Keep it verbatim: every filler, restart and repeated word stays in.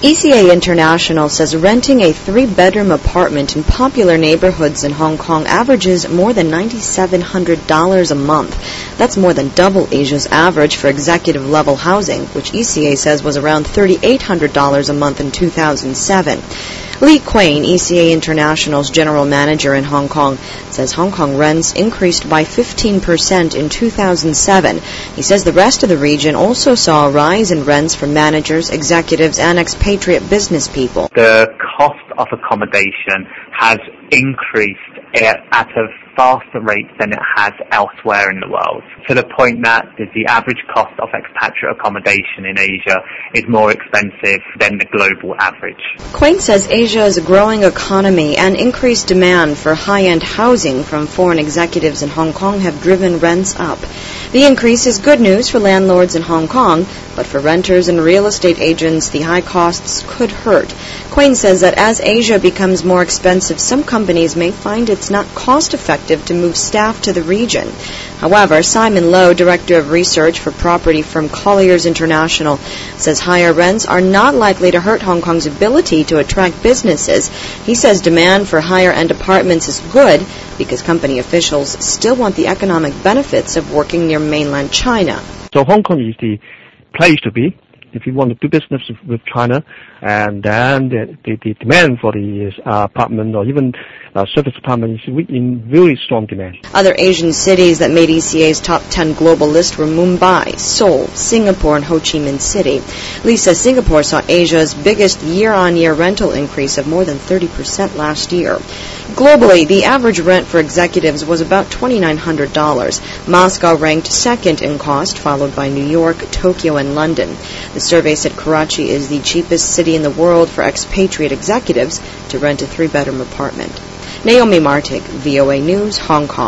E C A International says renting a three-bedroom apartment in popular neighborhoods in Hong Kong averages more than nine thousand seven hundred dollars a month. That's more than double Asia's average for executive-level housing, which E C A says was around three thousand eight hundred dollars a month in two thousand seven. Lee Quain, E C A International's general manager in Hong Kong, says Hong Kong rents increased by fifteen percent in two thousand seven. He says the rest of the region also saw a rise in rents for managers, executives, and expatriate business people. The cost of accommodation has increased at a faster rate than it has elsewhere in the world, to the point that the average cost of expatriate accommodation in Asia is more expensive than the global average. Quain says Asia's growing economy and increased demand for high-end housing from foreign executives in Hong Kong have driven rents up. The increase is good news for landlords in Hong Kong, but for renters and real estate agents, the high costs could hurt. Quain says that as Asia becomes more expensive, some companies may find it's not cost-effective to move staff to the region. However, Simon Lowe, director of research for property firm Colliers International, says higher rents are not likely to hurt Hong Kong's ability to attract businesses. He says demand for higher-end apartments is good because company officials still want the economic benefits of working near mainland China. So Hong Kong is the place to be if you want to do business with China, and then the, the, the demand for the uh, apartment or even uh, service apartment is in really strong demand. Other Asian cities that made E C A's top ten global list were Mumbai, Seoul, Singapore, and Ho Chi Minh City. Lee says Singapore saw Asia's biggest year-on-year rental increase of more than thirty percent last year. Globally, the average rent for executives was about two thousand nine hundred dollars. Moscow ranked second in cost, followed by New York, Tokyo, and London. The survey said Karachi is the cheapest city in the world for expatriate executives to rent a three-bedroom apartment. Naomi Martig, V O A News, Hong Kong.